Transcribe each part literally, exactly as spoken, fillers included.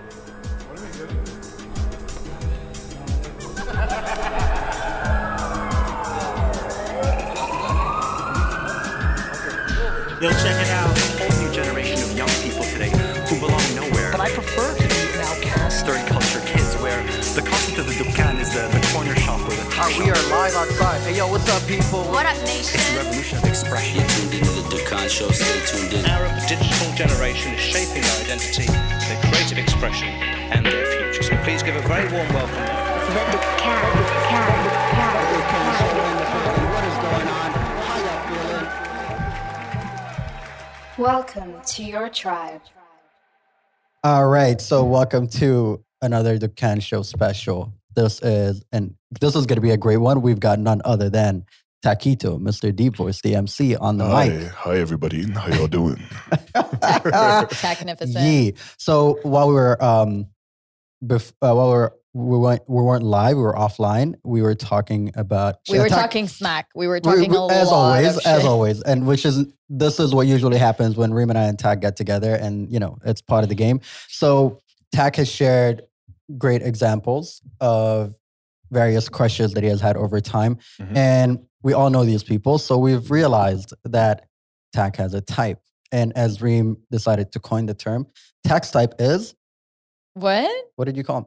Yo, check it out. A whole new generation of young people today who belong nowhere. But I prefer to be an outcast. Third culture kids where the concept of the dukkan is the, the corner shop or the tea Alright, shop. we are live outside. Hey, yo, what's up, people? What up, nation? It's a revolution of expression. You're tuned into the Dukkan Show. Stay tuned in. Arab digital generation is shaping their identity, their creative expression, and their future. So please give a very warm welcome. The Dukkan. What is going on? How y'all feeling? Welcome to your tribe. All right, so welcome to another Dukkan Show special. This is, and this is going to be a great one. We've got none other than Taquito, Mister Deep Voice, the M C on the Hi, mic. hi everybody. How y'all doing? Magnificent. Yeah. So while we were, um, bef- uh, while we were, we weren't, we weren't live, we were offline. We were talking about. We were Ta- talking smack. We were we- talking we- a as lot always, of as shit. always, and which is this is what usually happens when Reem and I and Tak get together, and you know it's part of the game. So Tak has shared great examples of various crushes that he has had over time, Mhm. and we all know these people. So we've realized that Tak has a type, and as Reem decided to coin the term, Tak's type is What? what did you call him?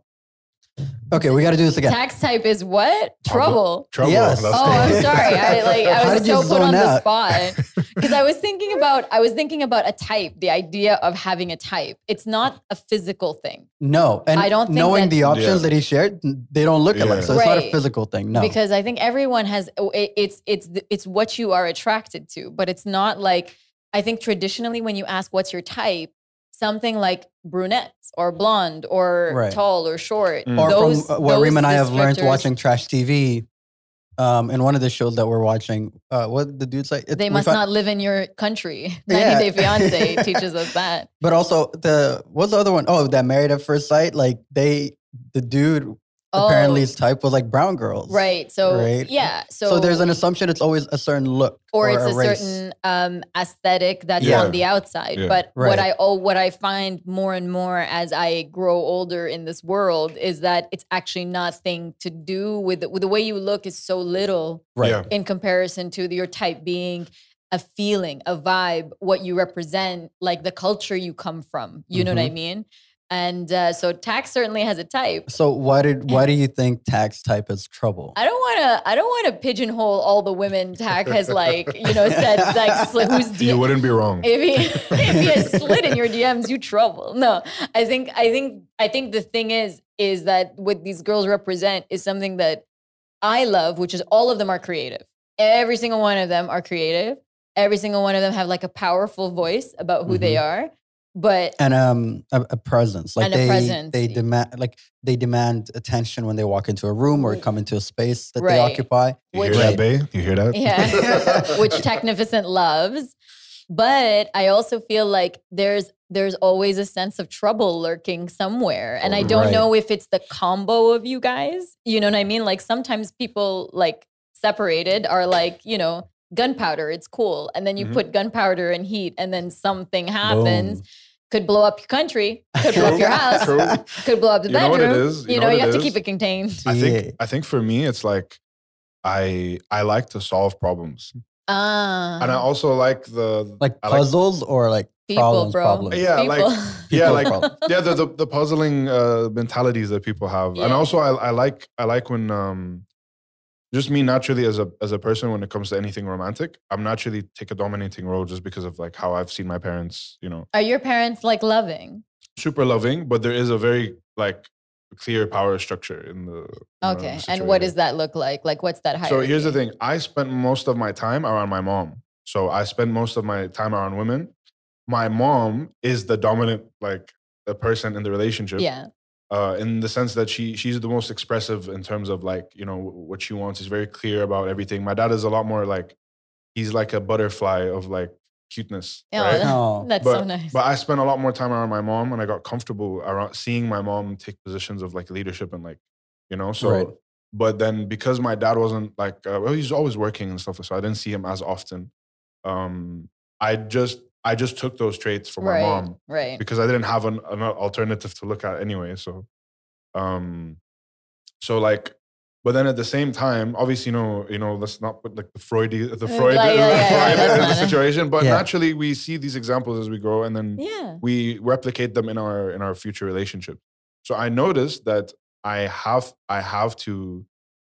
Okay, we got to do this again. Tax type is what? Trouble. Trouble. Yes. That's Oh, I'm sorry. I like I How was did you so put zone on the out? spot because I was thinking about I was thinking about a type, the idea of having a type. It's not a physical thing No, and I don't think knowing that- the options Yeah. that he shared, they don't look alike. Yeah. So it's not a Right. physical thing. No. because I think everyone has oh, it- it's it's it's what you are attracted to, but it's not like I think traditionally when you ask what's your type, something like brunette or blonde or Right. tall or short. Mm. or those, from uh, what those Reem and I have learned descriptors, watching Trash T V, um, in one of the shows that we're watching, uh, what did the dude say? It- They we must found- not live in your country. Yeah. ninety Day Fiance teaches us that. But also the what's the other one? Oh, that Married at First Sight. Like they, the dude apparently Oh, his type was like brown girls. right. So Right. yeah. So, So, there's an assumption it's always a certain look or, or, it's a, race. certain um, aesthetic that's Yeah. on the outside. Yeah. But Right. what I oh, what I find more and more as I grow older in this world is that it's actually nothing to do with the, with the way you look is so little Right. Yeah. in comparison to your type being a feeling, a vibe, what you represent, like the culture you come from. You know what I Mm-hmm. mean? And uh, so Tax certainly has a type. So why did why do you think Tak's type is trouble? I don't want to. I don't want to pigeonhole all the women Tack has like you know said like sli- who's D- You wouldn't be wrong. if he if he has slid in your D Ms, you trouble. No, I think I think I think the thing is is that what these girls represent is something that I love, which is all of them are creative. Every single one of them are creative. Every single one of them have like a powerful voice about who they are. But And um a, a presence, like And a they presence. they demand like they demand attention when they walk into a room or come into a space that they Right. occupy. You hear which- that, Bay? You hear that? yeah, which Technificent loves. But I also feel like there's there's always a sense of trouble lurking somewhere. And I don't Right. know if it's the combo of you guys. You know what I mean? Like sometimes people like separated are like, you know, gunpowder, it's cool. And then you Mhm. put gunpowder and heat and then something happens. Boom. Could blow up your country, could blow up your house, True. could blow up the You know what bedroom. it is? You, You know, know you what have it to is? keep it contained. I Yeah. think I think for me it's like I I like to solve problems. Ah, And I also like the Like I like- puzzles or like People, problems, bro. problems. Yeah, People. like yeah, People like problem. yeah, the, the the puzzling uh, mentalities that people have, and Yeah. also I, I like I like when um, just me naturally as a as a person when it comes to anything romantic, I'm naturally take a dominating role just because of like how I've seen my parents, you know, Are your parents like loving? super loving, but there is a very like clear power structure in the in the Okay. And what situation. does that look like? Like, what's that hierarchy? So here's the thing: I spent most of my time around my mom. So I spend most of my time around women. My mom is the dominant, like the person in the relationship. Yeah. Uh, in the sense that she she's the most expressive in terms of like you know what she wants. Is very clear about everything. My dad is a lot more like he's like a butterfly of like cuteness. Yeah, right? Oh. that's but, so nice. But I spent a lot more time around my mom, and I got comfortable around seeing my mom take positions of like leadership and like, you know. So, Right. but then because my dad wasn't like, uh, well, he's always working and stuff, so I didn't see him as often. Um, I just I just took those traits from my Right. mom Right. because I didn't have an, an alternative to look at anyway. So, um, so like, but then at the same time, obviously, you know, you know, let's not put like the Freud, the Freud, Like, yeah, yeah, Freud yeah, in the that's not- situation. But Yeah. naturally, we see these examples as we grow, and then Yeah. we replicate them in our in our future relationships. So I noticed that I have I have to,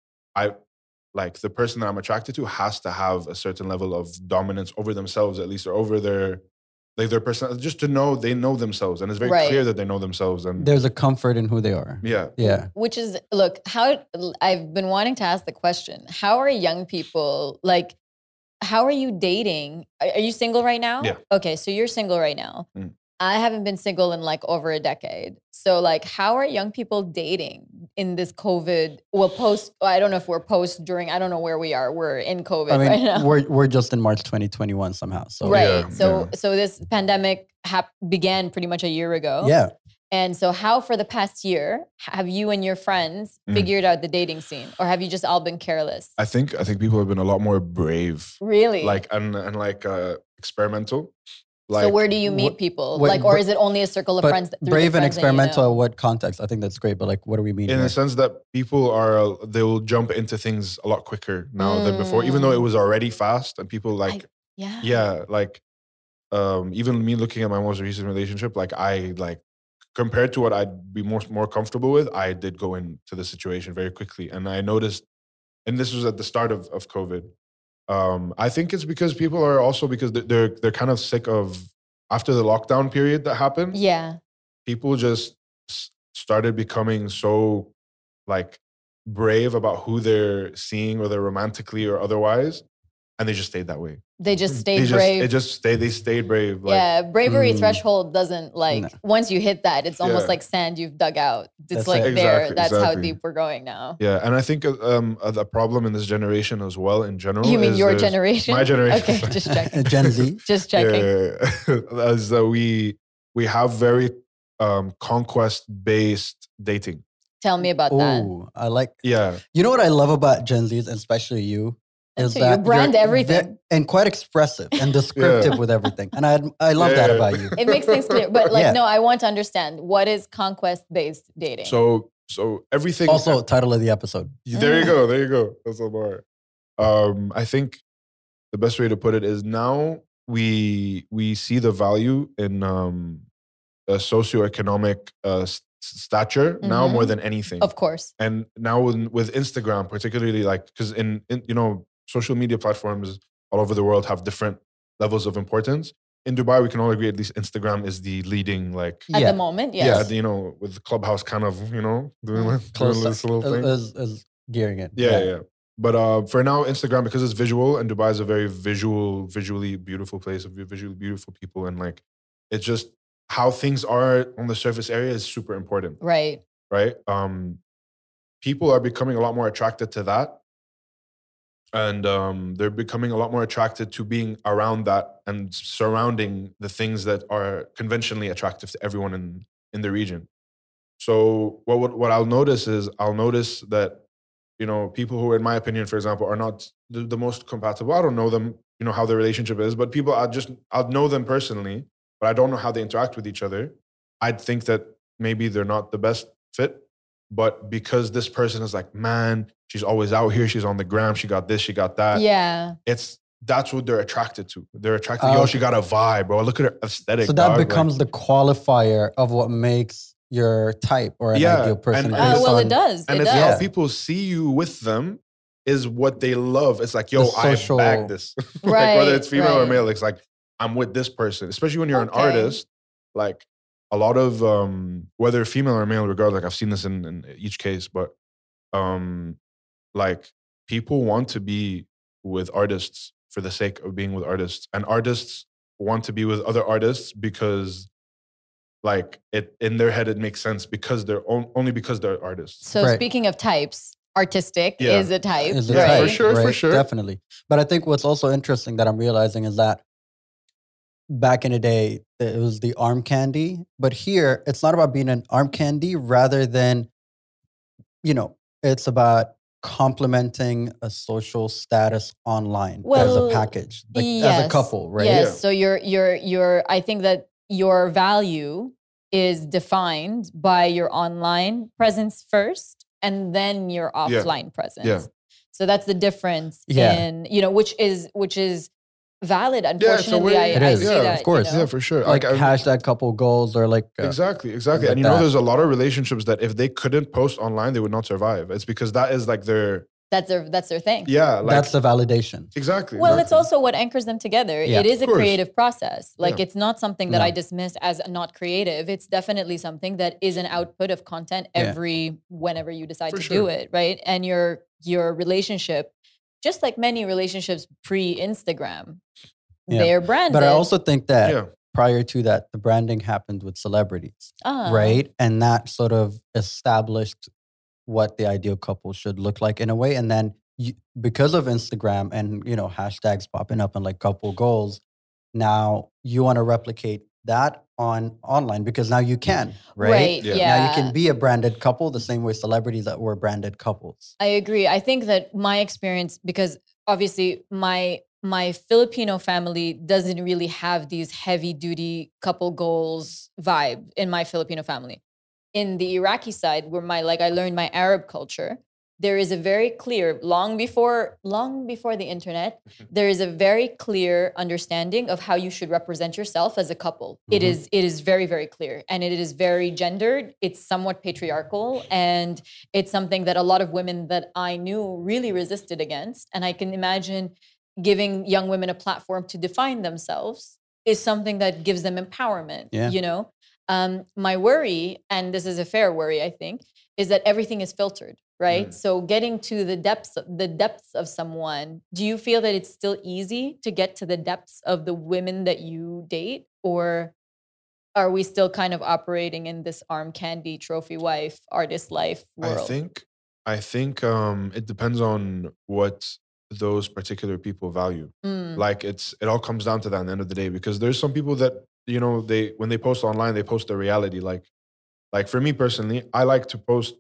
I like the person that I'm attracted to has to have a certain level of dominance over themselves, at least, or over their like their person, just to know they know themselves, and it's very Right. clear that they know themselves. And There's a comfort in who they are. yeah, Yeah. Which is, look, how I've been wanting to ask the question: how are young people like? How are you dating? Are, are you single right now? Yeah. Okay, so you're single right now. Mm. I haven't been single in like over a decade. So like, how are young people dating in this COVID? Well, post. I don't know if we're post during. I don't know where we are. We're in COVID I mean, right now. we're we're just in March twenty twenty-one somehow. So Right. Yeah, so yeah. so this pandemic hap- began pretty much a year ago. yeah. And so how for the past year have you and your friends Mm. figured out the dating scene, or have you just all been careless? I think I think people have been a lot more brave, Really? like and and like uh, experimental. Like so where do you meet what- people? what- like, or but- is it only a circle of But friends? That, through the brave and friends that you experimental, know? what context? I think that's great. But like, what do we mean? in here? the sense that people are they will jump into things a lot quicker now than before, even though it Mm. was already fast, and people like Yeah. yeah, like um, even me looking at my most recent relationship, like I like compared to what I'd be more more comfortable with, I did go into the situation very quickly, and I noticed, and this was at the start of of COVID. Um, I think it's because people are also because they're they're, they're kind of sick of after the lockdown period that happened. Yeah. People just s- started becoming so like brave about who they're seeing, whether romantically or otherwise, and they just stayed that way. They just stayed They just, brave. It just stayed. They stayed brave. Like, yeah. Bravery Mm. threshold doesn't like, No. once you hit that, it's almost Yeah. like sand you've dug out. It's That's like it. there. Exactly, That's how exactly. deep we're going now. yeah, and I think uh, um, uh, the problem in this generation as well, in general, You mean is your there's- generation? My generation. Okay, just checking. Gen Z. Just checking. Yeah, as uh, we we have very um, conquest based dating. Tell me about that. Oh, I like. Yeah, You know what I love about Gen Zs, and especially you, And is so you that brand you're everything. ve- and quite expressive and descriptive with everything, and I I love Yeah, that yeah. about you. It makes things clear. But like, Yeah. no, I want to understand, what is conquest based dating? so so everything. Also, title of the episode. There you go. There you go. That's a bar. Um, I think the best way to put it is now we we see the value in um, a socioeconomic uh, s- stature now Mhm. more than anything. Of course. And now with, with Instagram, particularly like because in, in you know social media platforms all over the world have different levels of importance. In Dubai, we can all agree at least Instagram is the leading like At Yeah. the moment, yeah, yes. you know, with Clubhouse kind of you know doing, Mm. doing Close this little thing. is, is gearing it. Yeah, yeah. But uh, for now, Instagram, because it's visual, and Dubai is a very visual, visually beautiful place of visually beautiful people, and like it's just how things are on the surface area is super important, Right. right? Um, people are becoming a lot more attracted to that, and um, they're becoming a lot more attracted to being around that and surrounding the things that are conventionally attractive to everyone in in the region. So what what, what I'll notice is I'll notice that you know, people who, in my opinion, for example, are not the, the most compatible. I don't know them, you know, how their relationship is, but people, I just, I'll know them personally, but I don't know how they interact with each other. I'd think that maybe they're not the best fit, but because this person is like, man, she's always out here, she's on the gram, she got this, she got that. Yeah. It's, that's what they're attracted to. They're attracted, Oh, yo, okay. she got a vibe, bro. Look at her aesthetic. So that dog. Like, becomes the qualifier of what makes your type or an Yeah, ideal person. and- Uh, and based well, on- it does. and it it's does. how Yeah. people see you with them is what they love. It's like, yo, The social- I bagged this. Like, Right, whether it's female or right. male, it's like, I'm with this person. Especially when you're an Okay. artist, like a lot of, um, whether female or male, regardless, like I've seen this in, in each case, but um, like people want to be with artists for the sake of being with artists. And artists want to be with other artists because like it in their head, it makes sense because they're on, only because they're artists. So Right. speaking of types, artistic Yeah. is a type. is the Yeah, right? for type, sure, for right? sure. Definitely. But I think what's also interesting that I'm realizing is that back in the day, it was the arm candy. But here, it's not about being an arm candy rather than, you know, it's about complementing a social status online as Well, a package, like as a yes, couple, right? Yes. Yeah. So your your your I think that your value is defined by your online presence first and then your Yeah. offline presence. Yeah. So that's the difference Yeah. in, you know, which is which is valid. Yeah, it's a Unfortunately, way- I, It I is. see Yeah, that. of course. You know? Yeah, for sure. Like I- hashtag couple goals or like uh, Exactly, exactly. like And you know, that. there's a lot of relationships that if they couldn't post online, they would not survive. It's because that is like their, That's their that's their thing. yeah, like, that's the validation. exactly. Well, it's exactly. also what anchors them together. Yeah. It is a Of course. creative process. Like Yeah. it's not something that No. I dismiss as not creative. It's definitely something that is an output of content Yeah. every whenever you decide For to sure. do it, right? And your your relationship, just like many relationships pre-Instagram, Yeah. they're branded. But I also think that Yeah. prior to that, the branding happened with celebrities, Ah. right? And that sort of established what the ideal couple should look like in a way. And then you, because of Instagram and you know hashtags popping up and like couple goals, now you want to replicate that on online because now you can, right? Right. Yeah. Yeah. Now you can be a branded couple the same way celebrities that were branded couples. I agree. I think that my experience, because obviously my my Filipino family doesn't really have these heavy duty couple goals vibe in my Filipino family. In the Iraqi side, where my like I learned my Arab culture, there is a very clear, long before long before the internet, there is a very clear understanding of how you should represent yourself as a couple. It Mhm. is it is very, very clear. And it is very gendered. It's somewhat patriarchal. And it's something that a lot of women that I knew really resisted against. And I can imagine giving young women a platform to define themselves is something that gives them empowerment. Yeah. You know? Um, my worry, and this is a fair worry, I think, is that everything is filtered, right? Mm. So getting to the depths, the depths of someone, do you feel that it's still easy to get to the depths of the women that you date, or are we still kind of operating in this arm candy trophy wife, artist life world? I think, I think um, it depends on what those particular people value. Mm, Like it's, it all comes down to that at the end of the day, because there's some people that, you know, they, when they post online, they post their reality. Like, like for me personally, I like to post,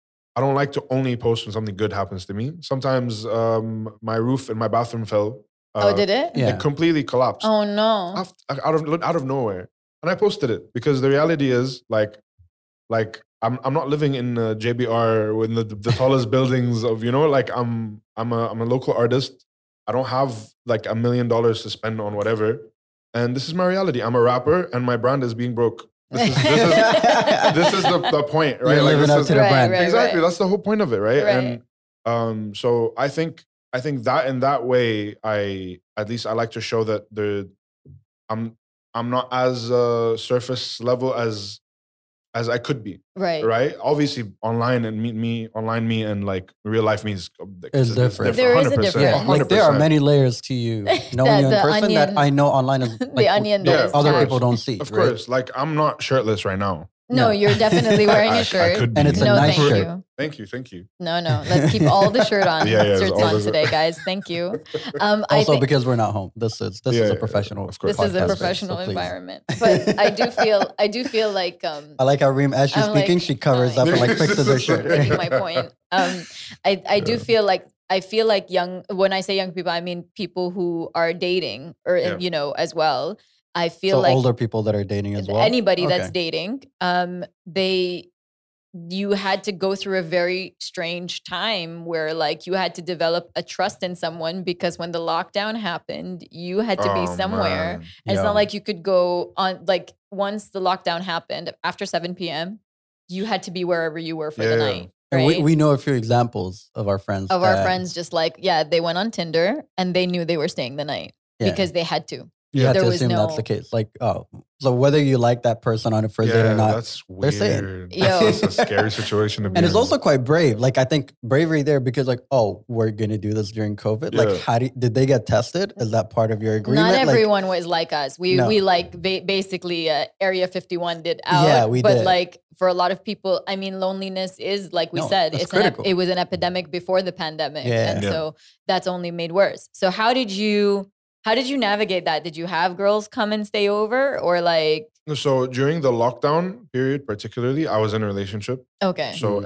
I don't like to only post when something good happens to me. Sometimes um, my roof in my bathroom fell. oh, uh, did it? Yeah. It completely collapsed. Oh no. af- out of out of nowhere, and I posted it because the reality is like, like I'm I'm not living in uh, J B R with the, the tallest buildings of, you know, like I'm I'm a I'm a local artist. I don't have like a million dollars to spend on whatever, and this is my reality. I'm a rapper, and my brand is being broke. This is this is, this is the, the point, right? You're Like, living this up is- to the Right, brand. right. exactly. That's the whole point of it, right? Right. And um, so I think I think that in that way, I at least I like to show that the I'm I'm not as uh, surface level as as I could be, Right. right? Obviously, online and me, me online me and like real life me is It's different. There is a one hundred percent, difference. Yeah, like one hundred there are percent. many layers to you knowing The- you in the person that onion- I know online is like, the onion that that is other tagged. people don't see. Of right? course, like I'm not shirtless right now. No, No. you're definitely wearing I- I a shirt. could And be. it's a no, nice thank shirt. you. Thank you, thank you. No, no. Let's keep all the shirt on Yeah, yeah, shirts all on the- today, guys. Thank you. Um, I Also, think because we're not home. This is this Yeah, is a yeah, professional. of course. this is a podcast space, professional so please. environment, but I do feel I do feel like um, I like how Reem, as she's I'm speaking, like, she covers oh, up and like yeah. fixes her shirt. making my point. Um, I I do Yeah. feel like I feel like young. When I say young people, I mean people who are dating, or Yeah. you know, as well. I feel So like older people that are dating as well. anybody that's Okay. dating, um, they you had to go through a very strange time where like you had to develop a trust in someone, because when the lockdown happened, you had to be Oh, somewhere. man. And it's Yeah. not like you could go on, like once the lockdown happened after seven p.m., you had to be wherever you were for the Yeah, yeah. night. And Right? we, we know a few examples of our friends. of our that friends, just like, yeah, they went on Tinder and they knew they were staying the night Yeah. because they had to. You have there to was assume that's no- the case. Like, oh, so whether you like that person on a first date Yeah, or not, that's they're weird. saying. Yo. That's a scary situation to be and it's in. also quite brave. Like, I think bravery there because, like, oh, we're gonna do this during COVID. Yeah. Like, how do, did they get tested? Is that part of your agreement? Not Like, everyone was like us. We No. we like ba- basically uh, Area fifty-one did out. Yeah, we but did. like for a lot of people, I mean, loneliness is like we No, said, that's it's an ep- critical. it was an epidemic before the pandemic, Yeah. and Yeah. so that's only made worse. So how did you how did you navigate that? Did you have girls come and stay over, or like So during the lockdown period, particularly, I was in a relationship. okay, So Mm. it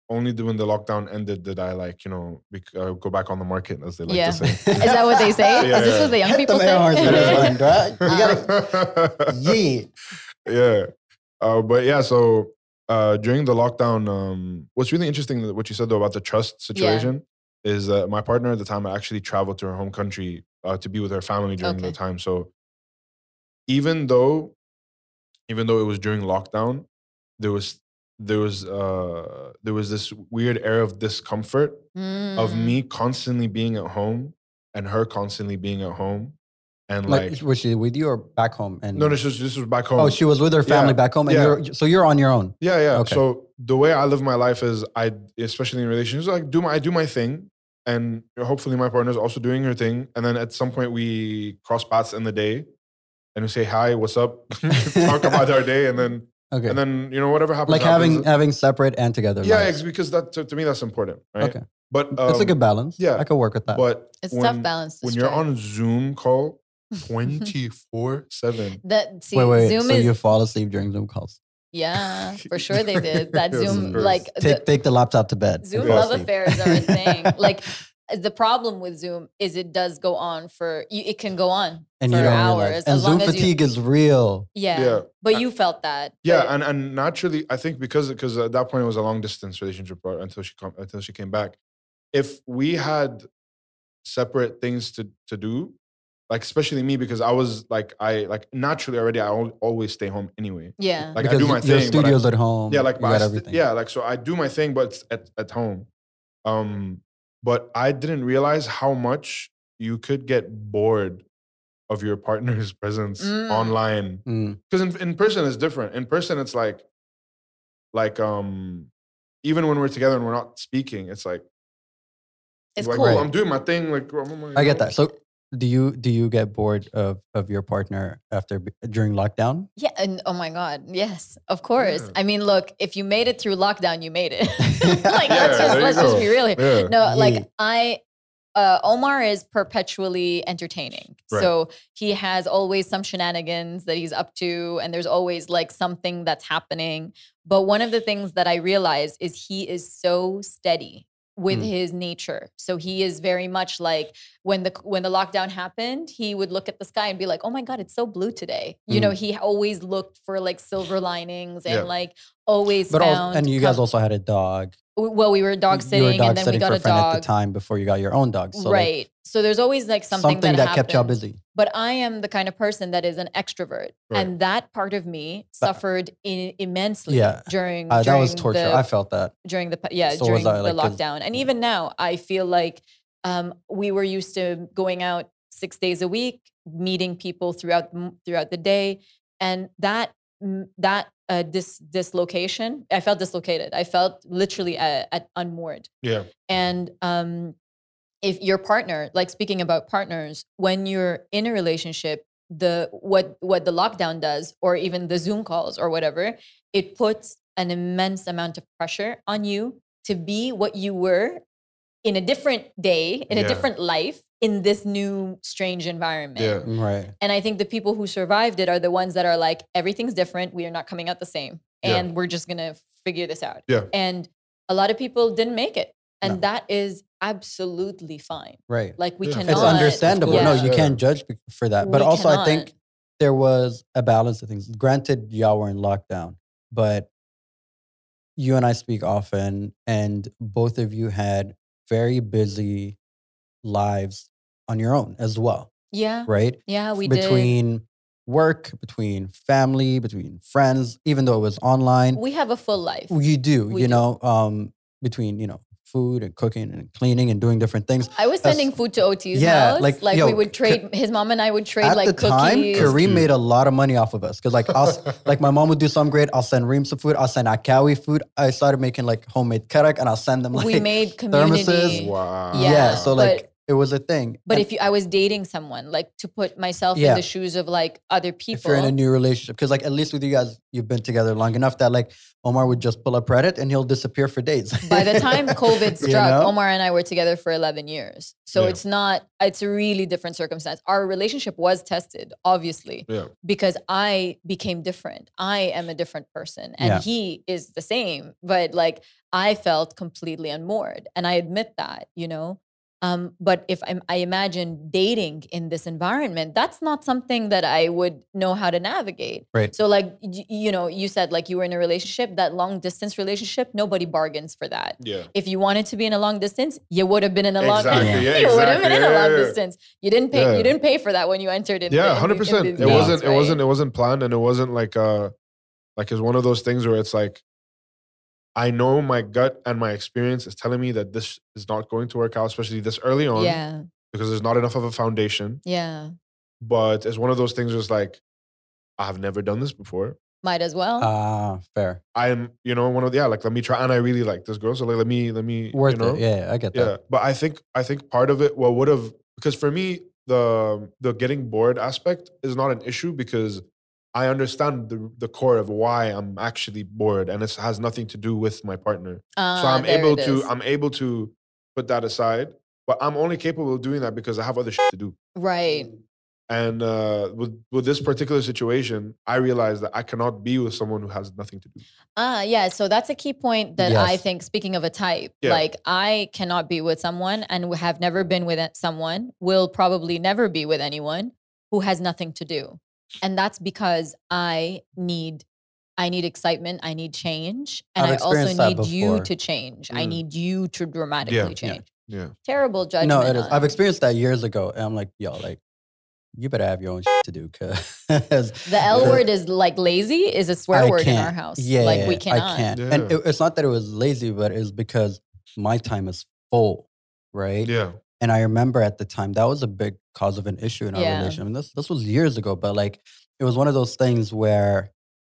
only when the lockdown ended did I like, you know, bec- uh, go back on the market, as they like Yeah. to say. Is that what they say? Yeah, Is this yeah. what the young Hit people them air horns say? for this one, right? You gotta yeet. yeah. Uh, but yeah, so uh, during the lockdown, um, what's really interesting that what you said though about the trust situation is that my partner at the time actually traveled to her home country uh, to be with her family during the Okay. time. So even though, even though it was during lockdown, there was there was uh, there was this weird air of discomfort of Mm. me constantly being at home and her constantly being at home, and Like, like, was she with you or back home? And no, this was this was back home. oh, she was with her family Yeah, back home, and yeah. you're so you're on your own. Yeah, yeah. Okay. So the way I live my life is I, especially in relationships, like do my I do my thing, and hopefully my partner's also doing her thing, and then at some point we cross paths in the day, and we say hi, what's up, talk about our day, and then Okay. and then you know whatever happens. like happens. having having separate and together. yeah, lives. it's because that to, to me that's important, right? Okay. But um, It's a good balance. yeah. I could work with that. But It's when, tough balance. To when you're strike. on Zoom call, twenty four seven. that see, wait, wait. Zoom so is you fall asleep during Zoom calls? yeah, for sure they did. That Yes, Zoom of course. like Take the, take the laptop to bed. Zoom and fall love asleep. affairs are a thing. Like the problem with Zoom is it does go on for you, it can go on and for you don't hours realize. as And long Zoom as you fatigue is real. yeah. Yeah. But you felt that. Yeah, but- and, and naturally, I think because because at that point it was a long distance relationship uh, until she come, until she came back. If we had separate things to to do, like especially me, because I was like I like naturally already I al- always stay home anyway. yeah. Like because I do my your thing. but I- studio's at home. yeah, like you but I got st- everything. yeah, like so I do my thing, but it's at at home. Um, but I didn't realize how much you could get bored of your partner's presence Mm. online. Mm. Because in, in person it's different. In person it's like, like um, even when we're together and we're not speaking, it's like, It's like, cool. oh, I'm doing my thing. Like I'm on my- I get that. So do you do you get bored of of your partner after during lockdown? Yeah, and oh my God, yes, of course. Yeah. I mean, look, if you made it through lockdown, you made it. like, Yeah, let's there just you let's just go. be real here. Yeah. No, Yeah. like I, uh, Omar is perpetually entertaining. Right. So he has always some shenanigans that he's up to, and there's always like something that's happening. But one of the things that I realize is he is so steady with Mm. his nature. So he is very much like when the when the lockdown happened, he would look at the sky and be like, "Oh my God, it's so blue today." You Mm. know, he always looked for like silver linings and Yeah. like always But found. also, and you guys com- also had a dog. well, we were dog You sitting, were dog and then we sitting got for a a friend dog. at the time before you got your own dog. So like, right. So there's always like something, something, that, that, kept y'all happened. busy. But I am the kind of person that is an extrovert, Right. and that part of me suffered I- immensely Yeah. during, Uh, that during was torture. the I felt that. during the pa- yeah So was during I, the like, 'cause- lockdown, and even now I feel like um, we were used to going out six days a week, meeting people throughout m- throughout the day, and that mm, that uh, dis dislocation, I felt dislocated. I felt literally at, at unmoored. Yeah. And um, if your partner, like speaking about partners, when you're in a relationship, the what what the lockdown does, or even the Zoom calls or whatever, it puts an immense amount of pressure on you to be what you were in a different day, in Yeah. a different life, in this new strange environment. Yeah. Right. And I think the people who survived it are the ones that are like, everything's different. We are not coming out the same. Yeah. And we're just going to figure this out. Yeah. And a lot of people didn't make it. And No. that is absolutely fine. Right. Like we Yeah. cannot. It's understandable. Yeah. No, you Yeah. can't judge be- for that. But We also, I cannot. think there was a balance of things. Granted, y'all were in lockdown, but you and I speak often, and both of you had very busy lives on your own as well, Yeah. right? Yeah, we did. between work, between family, between friends, even though it was online. We have a full life. You do, We you do. know, um, between, you know, food and cooking and cleaning and doing different things. I was That's- sending food to O T's Yeah, house. like, Like, yo, we would Ka- trade, his mom and I would trade At like the time, cookies. Kareem cute. made a lot of money off of us. Cause like I'll, s- like my mom would do some great. I'll send Reem some food. I'll send Akawi food. I started making like homemade karak and I'll send them like we made community. thermoses. Wow. Yeah, Yeah, so, like, but it was a thing. But And if you, I was dating someone, like to put myself Yeah. in the shoes of like other people. if you're in a new relationship, because like at least with you guys, you've been together long enough that like Omar would just pull up Reddit and he'll disappear for days. By the time COVID You struck, know? Omar and I were together for eleven years. So Yeah. it's not, it's a really different circumstance. Our relationship was tested, obviously, Yeah. because I became different. I am a different person and Yeah. he is the same. But like I felt completely unmoored. And I admit that, you know. Um, but if I'm, I imagine dating in this environment, that's not something that I would know how to navigate. Right. So like, y- you know, you said like you were in a relationship, that long distance relationship, nobody bargains for that. Yeah. If you wanted to be in a long distance, you would have been in a long Exactly. Yeah. Yeah. you would have been exactly. in a Yeah, long yeah, yeah. distance. You didn't pay Yeah. you didn't pay for that when you entered in. the- Yeah, in hundred the- in percent. these It dates, wasn't. It right? wasn't. It wasn't planned, and it wasn't like uh, like it's one of those things where it's like, I know my gut and my experience is telling me that this is not going to work out, especially this early on, Yeah. because there's not enough of a foundation. Yeah. But it's one of those things where it's like, I've never done this before. Might as well. Ah, fair. I'm, you know, one of the, yeah, like let me try, and I really like this girl, so like let me, let me, Worth you know, it. Yeah, I get yeah. that. But I think, I think part of it, what would have, because for me, the the getting bored aspect is not an issue because I understand the the core of why I'm actually bored, and it has nothing to do with my partner. so Ah, I'm there able it to, is. I'm able to put that aside. But I'm only capable of doing that because I have other shit to do. Right. And uh, with with this particular situation, I realized that I cannot be with someone who has nothing to do. Ah, yeah. So that's a key point that I Yes. think, speaking of a type, Yeah. like I cannot be with someone and have never been with someone, will probably never be with anyone who has nothing to do. And that's because I need I need excitement, I need change, and I've I also experienced that need you before. to change. I Mm. need you to dramatically Yeah. change. Yeah. Terrible judgment. No, it is. on I've it. experienced that years ago, and I'm like, yo, like, you better have your own shit to do, cause The L word is like lazy is a swear I word in our can't. house. Yeah, like we I cannot. can't. Yeah. And it, it's not that it was lazy, but it's because my time is full, right? Yeah. And I remember at the time that was a big cause of an issue in our Yeah. relationship. And this this was years ago, but like it was one of those things where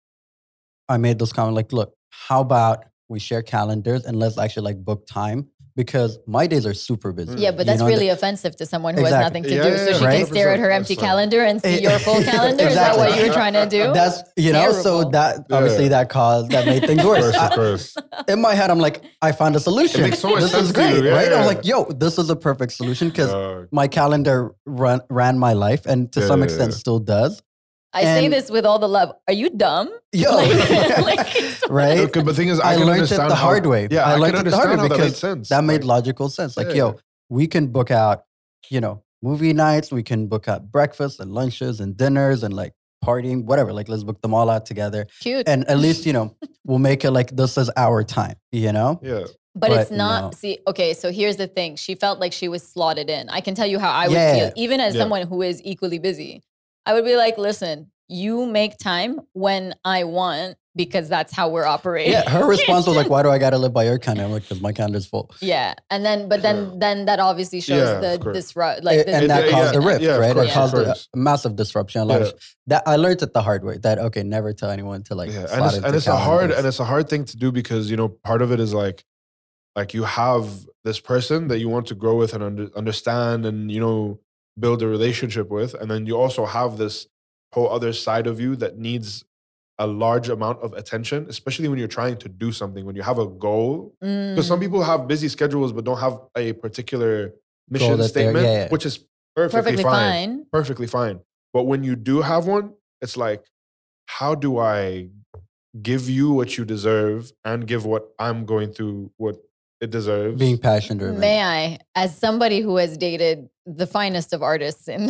I made those comments like, look, how about we share calendars and let's actually like book time because my days are super busy. Yeah, but you that's know, really the- offensive to someone who Exactly. has nothing to Yeah, do. yeah, So yeah, she Right? can stare at her one hundred percent. empty That's fine. calendar and see Eh, your full calendar. Is that what exactly. you're trying to do? That's you know, so Terrible. that Yeah. obviously that caused that made things Of worse. course, of I- course. in my head, I'm like, I found a solution. makes so much this sense is to you, great, yeah, right? I was yeah. like, yo, this is a perfect solution because Uh, my calendar run, ran my life and to Yeah, some yeah, extent yeah. still does. I say and- this with all the love. Are you dumb? Yo, Like- like- right? Okay, but the thing is, I, I can learned it understand the how- hard way. Yeah, I I, learned can it the hard understand way how that made because sense. that made Like, logical sense. Like, Yeah, yo, yeah. we can book out, you know, movie nights, we can book out breakfasts and lunches and dinners and like partying, whatever. Like, let's book them all out together. Cute. And at least, you know, we'll make it like this is our time, you know? Yeah. But, But it's not, no. see, okay, so here's the thing. She felt like she was slotted in. I can tell you how I would Yeah. feel, even as Yeah. someone who is equally busy. I would be like, listen, you make time when I want because that's how we're operating. Yeah, her response was like, "Why do I gotta live by your calendar?" I'm like, "Cause my calendar's full." Yeah, and then, but then, Yeah. then that obviously shows Yeah, the of course. disrupt, like, It- the, and that yeah, caused yeah, a rift, yeah, of right? course, It caused of a course. massive disruption. A lot Yeah. of sh- that I learned it the hard way. That okay, never tell anyone to like. Yeah, slot and it's, into and it's a hard calendars. and it's a hard thing to do because you know part of it is like like you have this person that you want to grow with and under, understand and you know build a relationship with, and then you also have this whole other side of you that needs a large amount of attention, especially when you're trying to do something, when you have a goal. Because some Mm, people have busy schedules but don't have a particular mission that they're- statement, yeah, yeah. which is perfectly, perfectly fine. fine. Perfectly fine. But when you do have one, it's like, how do I give you what you deserve and give what I'm going through what it deserves? being passion driven. May I, as somebody who has dated the finest of artists in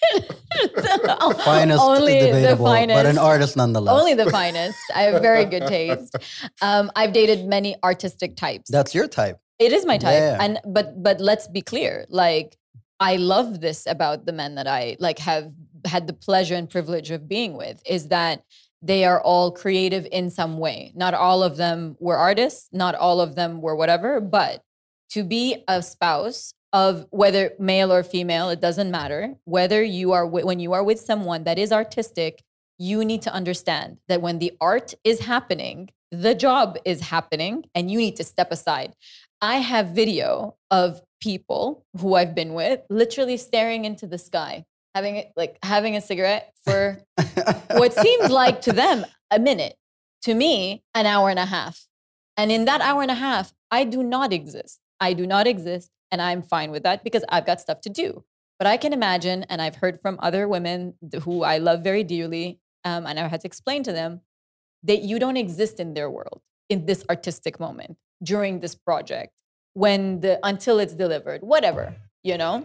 Finest, only debatable, the finest, but an artist nonetheless. only the finest. I have very good taste. Um, I've dated many artistic types. That's your type. It is my type. Yeah. And but but let's be clear. Like I love this about the men that I like have had the pleasure and privilege of being with is that they are all creative in some way. Not all of them were artists, not all of them were whatever, but to be a spouse of whether male or female, it doesn't matter. Whether you are wi- when you are with someone that is artistic, you need to understand that when the art is happening, the job is happening and you need to step aside. I have video of people who I've been with literally staring into the sky, having it like having a cigarette for what seemed like to them a minute, to me an hour and a half. And in that hour and a half, I do not exist. I do not exist, and I'm fine with that because I've got stuff to do. But I can imagine, and I've heard from other women who I love very dearly, um, and I've had to explain to them that you don't exist in their world in this artistic moment during this project, when the until it's delivered, whatever, you know.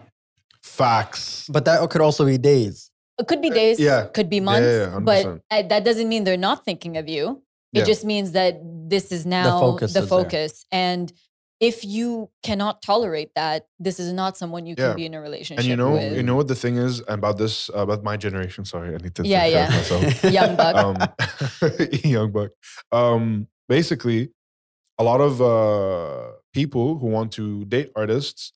Facts. But that could also be days. It could be days, yeah. could be Yeah, months, yeah, yeah, but one hundred uh, that doesn't mean they're not thinking of you. It Yeah. just means that this is now focus the is there. focus. And if you cannot tolerate that, this is not someone you can Yeah. be in a relationship And you know, with. you know what the thing is about this, about my generation. Sorry, I need to Yeah, take care of yeah. myself. Young buck. um, young buck. Um, basically, a lot of uh, people who want to date artists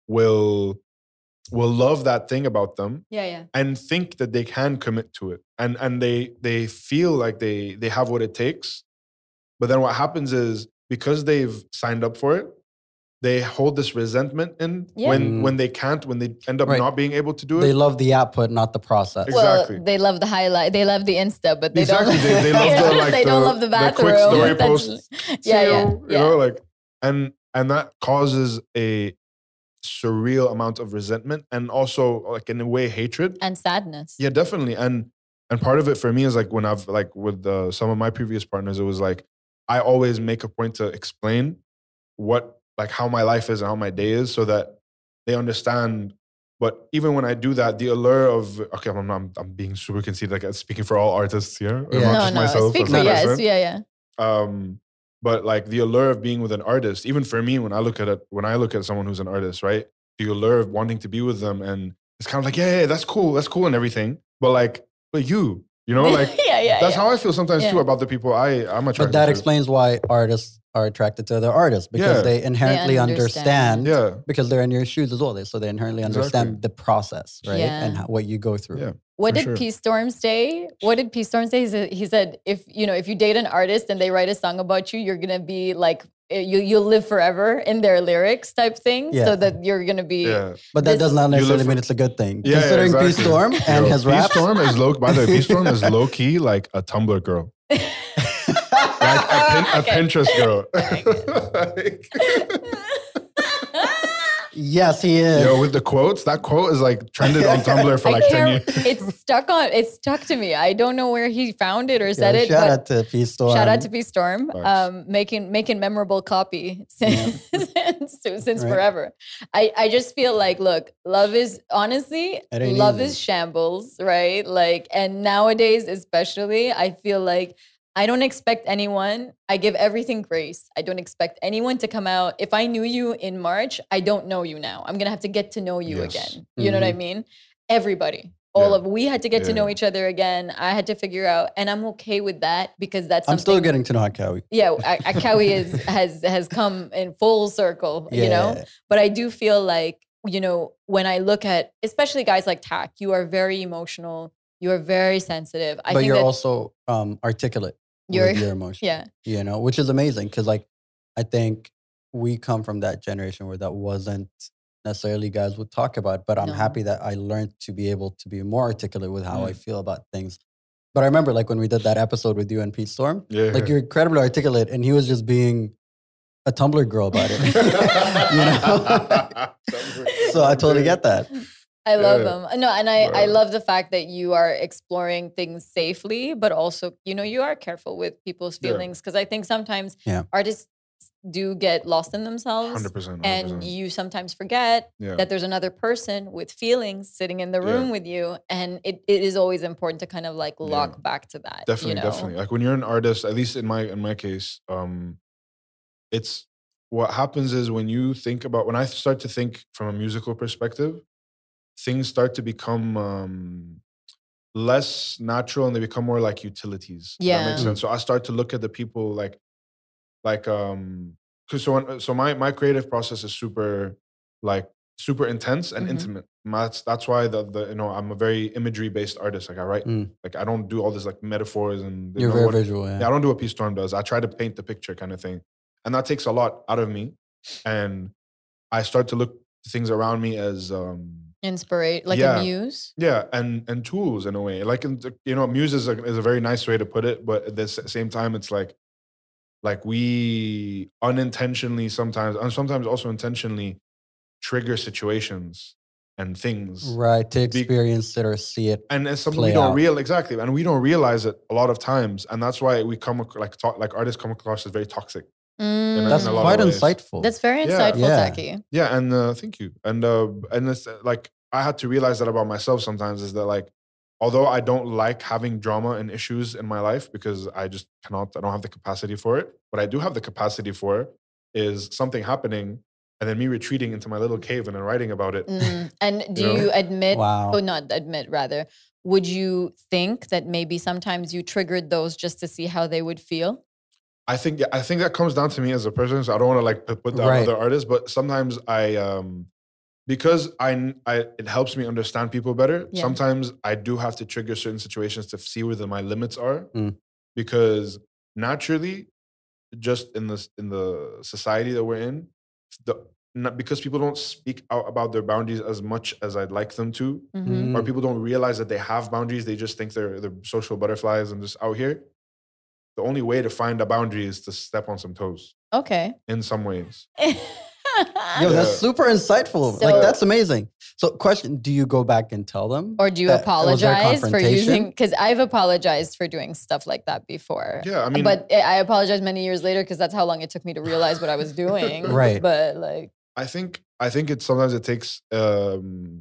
will will love that thing about them yeah, yeah. and think that they can commit to it, and and they they feel like they they have what it takes. But then what happens is, because they've signed up for it, they hold this resentment in Yeah. when Mm. when they can't, when they end up Right. not being able to do it. They love the output, not the process. Exactly. Well, they love the highlight. They love the Insta, but they Exactly. don't. They, they love the like they the, don't love the the bathroom. quick story That's- posts. Yeah, See yeah, you, yeah. You know, like and and that causes a surreal amount of resentment and also like in a way hatred. And sadness. Yeah, definitely. And and part of it for me is like when I've like with uh, some of my previous partners, it was like I always make a point to explain what like how my life is and how my day is so that they understand. But even when I do that, the allure of okay, I'm I'm, I'm being super conceited, like I'm speaking for all artists here, Yeah. not No, just no. myself. Speak as for a yes. person. Yeah, yeah. Um, but like the allure of being with an artist, even for me, when I look at it, when I look at someone who's an artist, right? The allure of wanting to be with them, and it's kind of like, yeah, yeah, that's cool, that's cool, and everything. But like, but you, you know, like yeah, yeah. that's yeah. how I feel sometimes Yeah. too about the people I I'm attracted But that to. explains why artists are attracted to other artists, because Yeah. they inherently understand. understand, Yeah, because they're in your shoes as well. So they inherently understand Exactly. the process, right? Yeah. And how, what you go through. Yeah. What For did sure. P Storm say? What did P Storm say? He said, he said, if you know, if you date an artist and they write a song about you, you're gonna be like, eh, you you'll live forever in their lyrics, type thing. Yeah. So that you're gonna be. yeah. But that This- does not You live necessarily for- mean it's a good thing. Yeah, yeah, Considering P exactly. Storm and Yo, his P rap. Storm is low. By the way, P Storm is low key like a Tumblr girl, like a, pin, a Okay. Pinterest girl. Like- Yes, he is. Yo, with the quotes, that quote is like trended on Tumblr for I like ten years. can't. It's stuck on. It's stuck to me. I don't know where he found it or Yeah, said it. shout but out to P Storm. shout out to P Storm, Facts. um, making making memorable copy since since, since Right. forever. I I just feel like, look, love is honestly, It ain't love easy. is shambles, right? Like, and nowadays especially, I feel like I don't expect anyone. I give everything grace. I don't expect anyone to come out. If I knew you in March, I don't know you now. I'm gonna have to get to know you Yes. again. You know what I Mhm. mean? Everybody. All Yeah. of we had to get to Yeah. know each other again. I had to figure out, and I'm okay with that because that's I'm something. still getting to know Akawi. Yeah, A- Akawi is has has come in full circle, you know. Yeah. But I do feel like, you know, when I look at especially guys like Tak, you are very emotional. You are very sensitive. I But think you're that also um, articulate you're with your emotions. yeah, You know, which is amazing because, like, I think we come from that generation where that wasn't necessarily guys would talk about. But I'm No. happy that I learned to be able to be more articulate with how I Mm. feel about things. But I remember, like, when we did that episode with you and Pete Storm, Yeah. like, you're incredibly articulate, and he was just being a Tumblr girl about it. You know? So I totally get that. I love Yeah. them. No, and I, I Wow. love the fact that you are exploring things safely, but also, you know, you are careful with people's Yeah. feelings. Because I think sometimes Yeah. artists do get lost in themselves. Hundred percent. And you sometimes forget Yeah. that there's another person with feelings sitting in the room Yeah. with you. And it, it is always important to kind of like Yeah. lock back to that. Definitely, you know? definitely. Like when you're an artist, at least in my in my case, um, it's what happens is when you think about when I start to think from a musical perspective, things start to become um, less natural and they become more like utilities. Does that Yeah. makes sense. So I start to look at the people like, like, um, cause so when, so my my creative process is super like super intense and Mhm. intimate. And That's that's why the the you know I'm a very imagery based artist. Like I write Mm. like I don't do all this like metaphors and you You're know very what- visual. Yeah. yeah, I don't do what P Storm does. I try to paint the picture kind of thing. And that takes a lot out of me. and I start to look at things around me as um, Inspirate, like Yeah. a muse. yeah, and and tools in a way. Like in, the- you know, muse is a, is a very nice way to put it, but at the s- same time, it's like like we unintentionally sometimes, and sometimes also intentionally, trigger situations and things. Right, to Be- experience it or see it. And it's something play we don't out. real exactly, and we don't realize it a lot of times, and that's why we come ac- like talk, like artists come across as very toxic. Mm. That's in a lot quite of ways. insightful. That's very Yeah. insightful, Yeah. Taki. Yeah, and uh, thank you. And uh, and it's uh, like I had to realize that about myself sometimes is that like although I don't like having drama and issues in my life because I just cannot, I don't have the capacity for it. What I do have the capacity for is something happening and then me retreating into my little cave and then writing about it. Mm. And do You know? you admit, Wow. oh, not admit, rather, would you think that maybe sometimes you triggered those just to see how they would feel? I think I think that comes down to me as a person. So I don't want to like put put down Right. other artists, but sometimes I um because I, I it helps me understand people better. Yeah. Sometimes I do have to trigger certain situations to see where the, my limits are, Mm. because naturally, just in this in the society that we're in, the not, because people don't speak out about their boundaries as much as I'd like them to, Mhm. or Mm. people don't realize that they have boundaries. They just think they're they're social butterflies and just out here. The only way to find a boundary is to step on some toes Okay. in some ways. Yo, that's Yeah. super insightful. So- like that's amazing. So, question: do you go back and tell them, Or do you that it was their apologize for confrontation? using? Because I've apologized for doing stuff like that before. Yeah, I mean, but I I apologized many years later because that's how long it took me to realize what I was doing. Right. But like, I think I think it sometimes it takes. Um,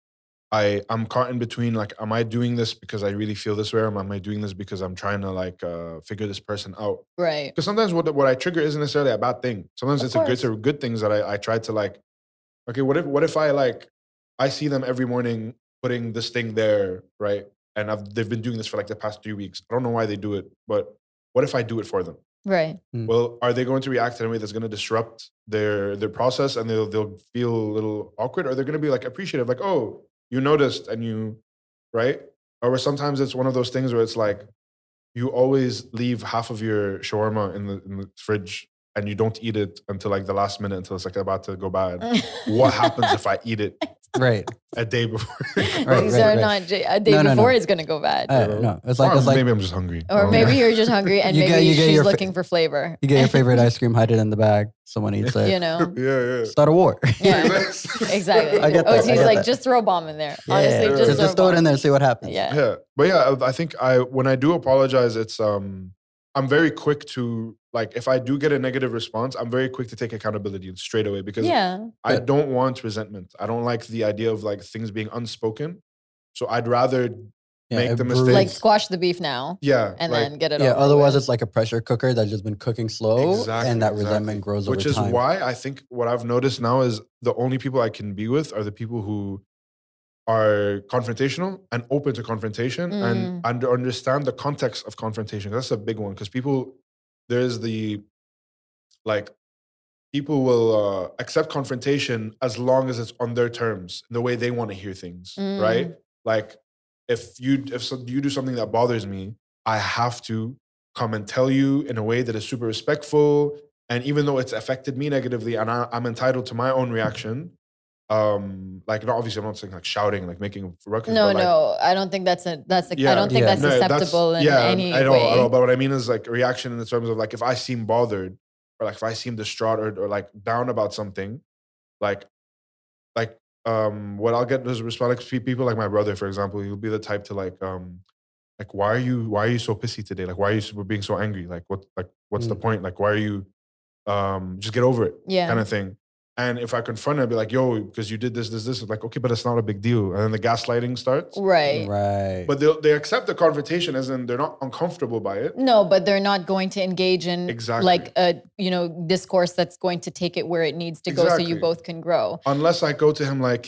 I I'm caught in between. Like, am I doing this because I really feel this way, or am I doing this because I'm trying to like uh, figure this person out? right. Because sometimes what what I trigger isn't necessarily a bad thing. Sometimes Of it's a good, course. it's a good things that I I try to like. Okay, what if what if I like I see them every morning putting this thing there, right? And I've they've been doing this for like the past three weeks. I don't know why they do it, but what if I do it for them? Right. Mm. Well, are they going to react in a way that's going to disrupt their their process and they'll they'll feel a little awkward, or they're going to be like appreciative, like, oh, you noticed and you, right? Or sometimes it's one of those things where it's like you always leave half of your shawarma in the, in the fridge and you don't eat it until like the last minute until it's like about to go bad. What happens if I eat it Right. a day before? Right, Things right, are right. not j- a day No, no, before no. it's gonna go bad. Uh, no, it's like Or it's like maybe I'm just hungry. I Or don't maybe know. you're just hungry and You maybe get- you get she's your fa- looking for flavor. you get your favorite ice cream, hide it in the bag. Someone eats it. You know? yeah, yeah. Start a war. Yeah. Exactly. I get Oh, that, so I he's get like, that. just throw a bomb in there. Yeah, Honestly, yeah. just, just, throw, just throw a it bomb. in there and see what happens. Yeah. Yeah, but yeah, I think I when I do apologize, it's um I'm very quick to like if I do get a negative response, I'm very quick to take accountability straight away because Yeah. I Good. don't want resentment. I don't like the idea of like things being unspoken. So I'd rather Yeah, make it the brews. mistakes. Like squash the beef now yeah, and like, then get it Yeah, over otherwise with. it's like a pressure cooker that's just been cooking slow, Exactly, and that exactly. resentment grows Which over is time. why I think what I've noticed now is the only people I can be with are the people who are confrontational and open to confrontation and Mm. under, understand the context of confrontation. That's a big one because people, there's the, like, people will uh, accept confrontation as long as it's on their terms, the way they want to hear things, Mm. right? Like, if you if so, you do something that bothers me, I have to come and tell you in a way that is super respectful. And even though it's affected me negatively, and I, I'm entitled to my own reaction, um, like not obviously I'm not saying like shouting, like making a ruckus. No, but like, no, I don't think that's a that's a, I Yeah. don't think Yeah. that's no, acceptable in yeah, any I know, way. I know. But what I mean is like a reaction in the terms of like if I seem bothered or like if I seem distraught or, or like down about something, like like um what I'll get is respond like pe- people like my brother, for example, he'll be the type to like um like why are you why are you so pissy today? Like why are you super being so angry? Like what like what's the Mm. point? Like why are you um just get over it Yeah. kind of thing. And if I confront it, I'd be like, yo, because you did this, this, this. Like, okay, but it's not a big deal. And then the gaslighting starts. Right. Right. But they they accept the confrontation as in they're not uncomfortable by it. No, but they're not going to engage in Exactly. like a you know discourse that's going to take it where it needs to go, so you Exactly. both can grow. Unless I go to him like,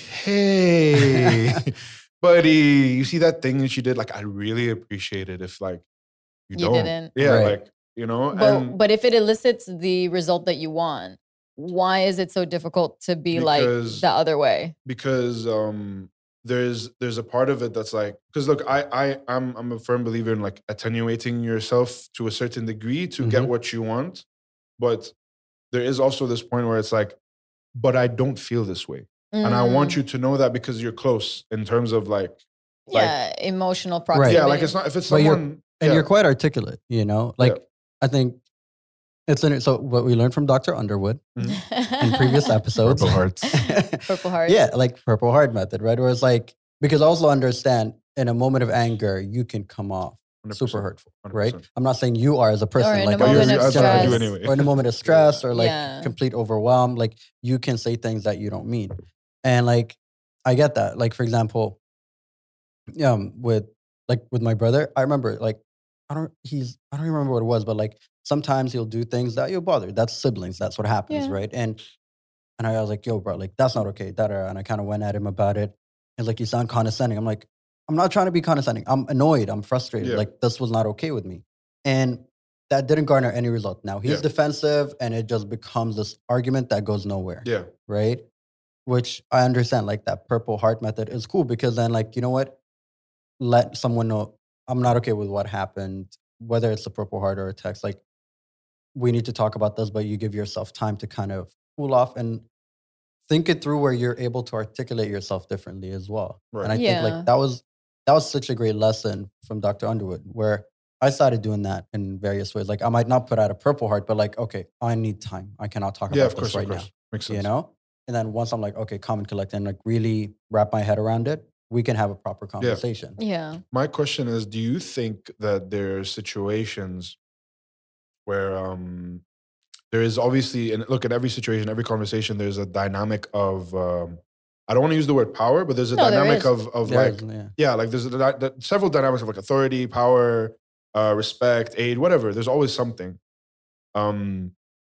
hey, buddy, you see that thing that you did? Like, I really appreciate it if like you, You don't. didn't. Yeah, Right. like, you know, But and but if it elicits the result that you want, why is it so difficult to be like Because- the other way? because um there's there's a part of it that's like because look, I I I'm I'm a firm believer in like attenuating yourself to a certain degree to get Mhm. what you want. But there is also this point where it's like, but I don't feel this way. And I want you to know that because you're close in terms of like, like yeah, emotional Right. proximity. yeah, like it's not, if it's But you're- someone, And yeah, you're quite articulate, you know? Like, Yeah. I think it's in it. So, what we learned from Doctor Underwood in previous episodes. Purple hearts. Purple heart. Yeah, like Purple Heart method, right? Where it's like, because I also understand in a moment of anger, you can come off one hundred super percent, hurtful, one hundred right? percent. I'm not saying you are as a person, in a like But moment you're, of that's what I do stress. anyway. or in a moment of stress or like Yeah. complete overwhelm, like you can say things that you don't mean. And like, I get that. Like, for example, um, with like with my brother, I remember like, I don't, he's, I don't remember what it was, but like sometimes he'll do things that you'll bother. That's siblings. That's what happens, Yeah. right? And, and I was like, yo, bro, like that's not okay. Da, da, da. And I kind of went at him about it. And like, you sound condescending. I'm like, I'm not trying to be condescending. I'm annoyed. I'm frustrated. Yeah. Like this was not okay with me. And that didn't garner any result. Now he's Yeah. defensive and it just becomes this argument that goes nowhere. Yeah. Right. Which I understand, like that Purple Heart method is cool because then, like, you know what? Let someone know I'm not okay with what happened, whether it's a Purple Heart or a text. Like, we need to talk about this, but you give yourself time to kind of cool off and think it through where you're able to articulate yourself differently as well. Right. And I think Yeah. like that was that was such a great lesson from Doctor Underwood, where I started doing that in various ways. Like I might not put out a Purple Heart, but like, okay, I need time. I cannot talk Yeah, about of course, this right of course. now. Makes sense. You know? And then once I'm like, okay, calm and collect and like really wrap my head around it, we can have a proper conversation. Yeah. My question is, do you think that there are situations where um, there is obviously, and look, at every situation, every conversation, there's a dynamic of, um, I don't want to use the word power, but there's a No, there dynamic is. of, of Yeah, like, yeah. yeah, like there's a, dy- dy- several dynamics of like authority, power, uh, respect, aid, whatever. There's always something. Um,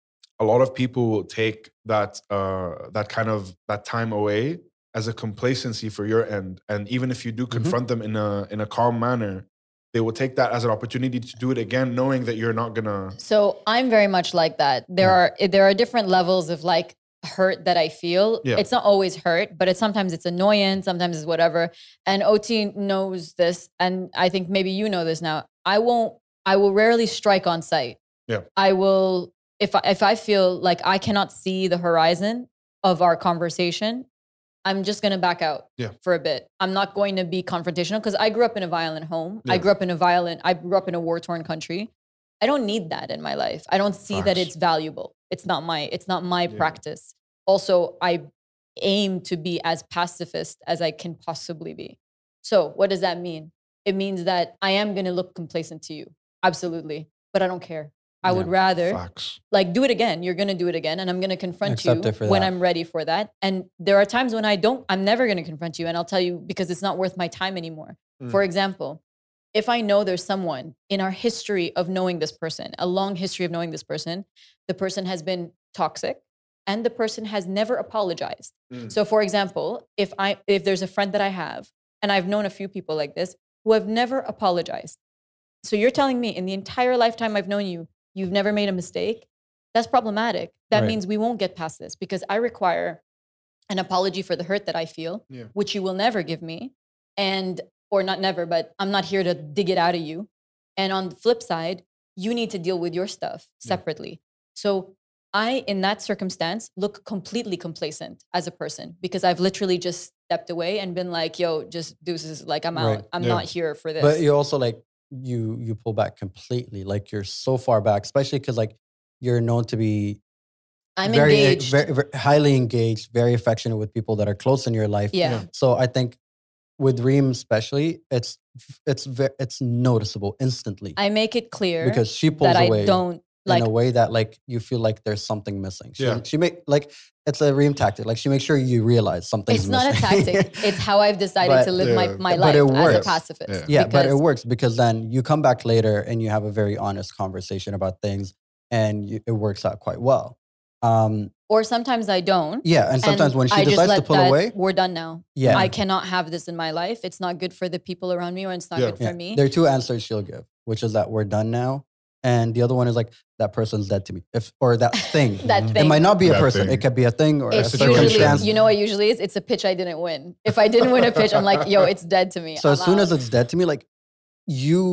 a lot of people will take that uh, that kind of that time away as a complacency for your end, and even if you do confront them in a in a calm manner, they will take that as an opportunity to do it again, knowing that you're not gonna. So I'm very much like that. There are there are different levels of like hurt that I feel. Yeah. It's not always hurt, but it's sometimes it's annoyance, sometimes it's whatever. And O T knows this, and I think maybe you know this now. I won't. I will rarely strike on sight. Yeah. I will if I, if I feel like I cannot see the horizon of our conversation, I'm just going to back out Yeah. for a bit. I'm not going to be confrontational because I grew up in a violent home. I Yeah. grew up in a violent, I grew up in a war-torn country. I don't need that in my life. I don't see that Facts. it's valuable. It's not my, it's not my Yeah. practice. Also, I aim to be as pacifist as I can possibly be. So what does that mean? It means that I am going to look complacent to you. Absolutely. But I don't care. I would Yeah. rather Facts. like do it again. You're going to do it again. And I'm going to confront Accept you it for when that. I'm ready for that. And there are times when I don't, I'm never going to confront you. And I'll tell you because it's not worth my time anymore. Mm. For example, if I know there's someone in our history of knowing this person, a long history of knowing this person, the person has been toxic and the person has never apologized. Mm. So for example, if I if there's a friend that I have, and I've known a few people like this who have never apologized. So you're telling me in the entire lifetime I've known you, you've never made a mistake? That's problematic. That Right. means we won't get past this because I require an apology for the hurt that I feel, Yeah. which you will never give me. And, or not never, but I'm not here to dig it out of you. And on the flip side, you need to deal with your stuff separately. So I, in that circumstance, look completely complacent as a person because I've literally just stepped away and been like, yo, just deuces, like I'm Right. out. I'm Yeah. not here for this. But you also like you you pull back completely. Like you're so far back, especially because like you're known to be I'm very, engaged. very, very highly engaged, very affectionate with people that are close in your life. yeah. Yeah. So I think with Reem especially, it's it's ve- it's noticeable instantly I make it clear because she pulls that away I don't like in a way that like you feel like there's something missing. She, Yeah. she make like it's a Reem tactic. Like she makes sure you realize something's it's not a missing. tactic. It's how I've decided But- to live my, Yeah. my But life it as a works. pacifist. Yeah. Yeah, but it Because- works because then you come back later and you have a very honest conversation about things, and you, it works out quite well. Um, Or sometimes I don't. yeah, and sometimes and when she I just decides to let pull that, away, we're done now. yeah, I cannot have this in my life. It's not good for the people around me, or it's not Yeah. good yeah. for me. There are two answers she'll give, which is that we're done now, and the other one is like that person's dead to me, if or that thing. That It thing. might not be a That person; thing. it could be a thing or It's a situation. circumstance. usually, you know what usually is? It's a pitch I didn't win. If I didn't win a pitch, I'm like, yo, it's dead to me. So I'm as soon out. as it's dead to me, like you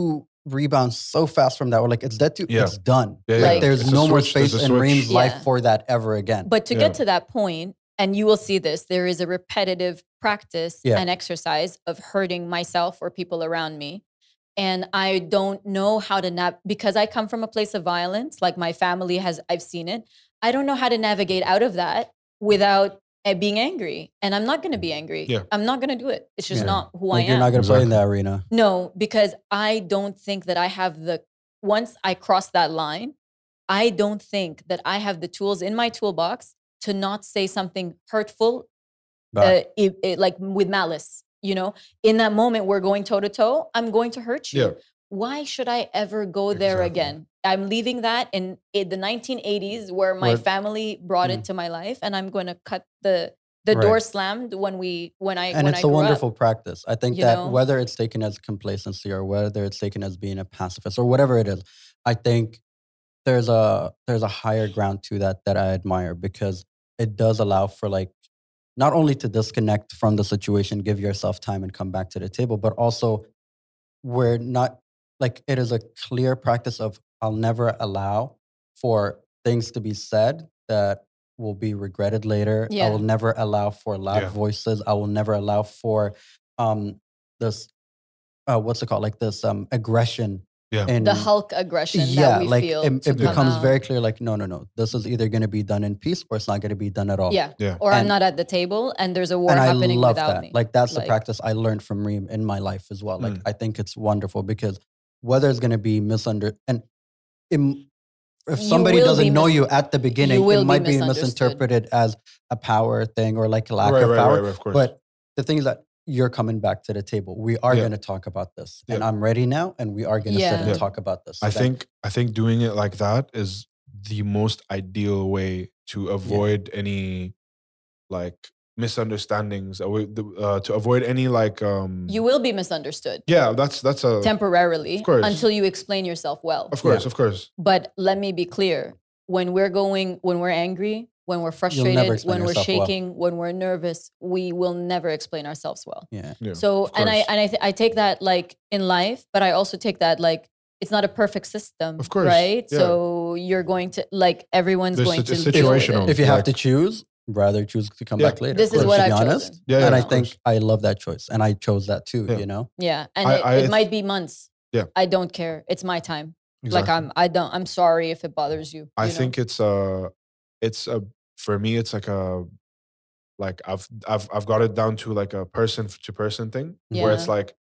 rebound so fast from that. We're like, it's dead too. Yeah. It's done. Yeah, yeah. Like, Like- there's It's a no more switch, there's space a in switch. Reem's Yeah. life for that ever again. But to Yeah. get to that point, and you will see this, there is a repetitive practice Yeah. and exercise of hurting myself or people around me. And I don't know how to nav because I come from a place of violence, like my family has, I've seen it. I don't know how to navigate out of that without uh, being angry. And I'm not going to be angry. Yeah. I'm not going to do it. It's just Yeah. not who like I you're am. not going to play in Exactly. that arena. No, because I don't think that I have the, once I cross that line, I don't think that I have the tools in my toolbox to not say something hurtful, But uh, it, it, like with malice. You know, in that moment, we're going toe to toe. I'm going to hurt you. Yeah. Why should I ever go there Exactly. again? I'm leaving that in, in the nineteen eighties where my Where- family brought Mm. into my life, and I'm going to cut the the Right. door slammed when we when I and when it's I a grew wonderful up. practice. I think you that know? whether it's taken as complacency or whether it's taken as being a pacifist or whatever it is, I think there's a there's a higher ground to that that I admire because it does allow for like not only to disconnect from the situation, give yourself time and come back to the table, but also we're not like it is a clear practice of I'll never allow for things to be said that will be regretted later. I Yeah. will never allow for loud Yeah. voices. I will never allow for um this uh what's it called? Like this um aggression. Yeah. in- The Hulk aggression yeah, that we like feel. it, to it come becomes out. very clear like no no no this is either going to be done in peace or it's not going to be done at all. Yeah. Yeah. Or I'm And- not at the table and there's a war and I happening love without that. me. Like that's the Like- practice I learned from Reem in my life as well. Like Mm. I think it's wonderful because whether it's going to be misunderstood and im- if You somebody will doesn't be know mis- you at the beginning, will it be might be misunderstood. misinterpreted as a power thing or like a lack Right, of right, power. right, right, of course. But the thing is that you're coming back to the table. We are Yeah. going to talk about this, and Yeah. I'm ready now, and we are going to sit Yeah. and Yeah. talk about this. I So that- think I think doing it like that is the most ideal way to avoid any like misunderstandings, avoid the- uh, to avoid any like um You will be misunderstood yeah that's that's a temporarily Of course. until you explain yourself well. of course Yeah. of course But let me be clear. When we're going, when we're angry, when we're frustrated, explain when we're yourself well. shaking, when we're nervous, we will never explain ourselves well. yeah, yeah So, of and I course. and I th- I take that like in life, but I also take that like it's not a perfect system, Of course, right? yeah. So you're going to like everyone's There's going sit- to deal with situational. it. if you have Like- to choose, rather choose to come Yeah. back later. This is to what be I've honest. chosen. yeah, and yeah, I of think course. I love that choice, and I chose that too. Yeah. You know, Yeah, and I- it, I it th- might be months. Yeah. I don't care. It's my time. Like Exactly. I'm, I don't. I'm sorry if it bothers you. I you know? think it's uh it's a for me it's like a like I've I've I've got it down to like a person to person thing where it's Yeah. like